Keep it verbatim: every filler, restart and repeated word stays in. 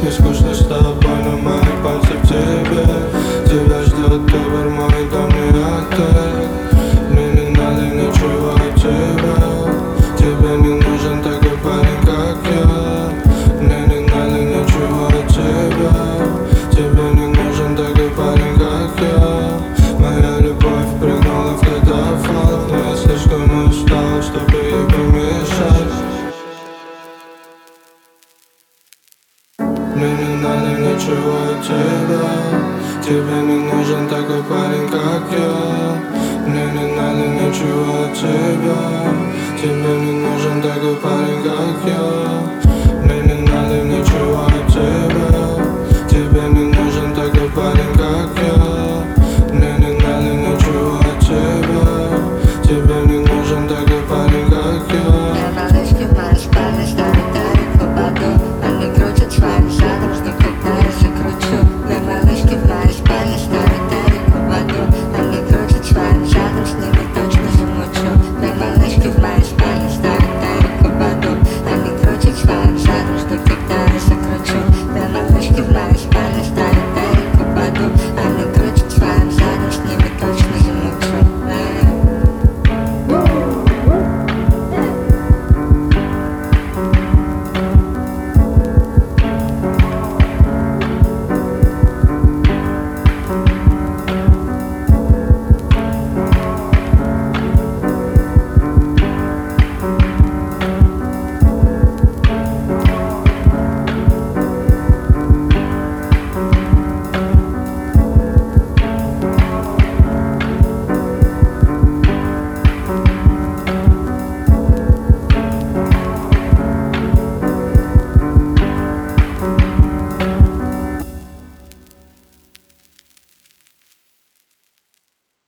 Мне скучно с тобой, но мои пальцы в тебе. Тебя ждет выбор мой, дом не отель. Мне не надо ничего от тебя. Тебе не нужен такой парень, как я. Мне не надо ничего от тебя. Тебе не нужен такой парень, как я. Моя любовь прыгнула в катафалк, но я слишком устал, чтобы ей помешать. Мне не надо ничего от тебя. Тебе не нужен такой парень, как я. Мне не надо ничего от тебя. Тебе не нужен такой парень, как я.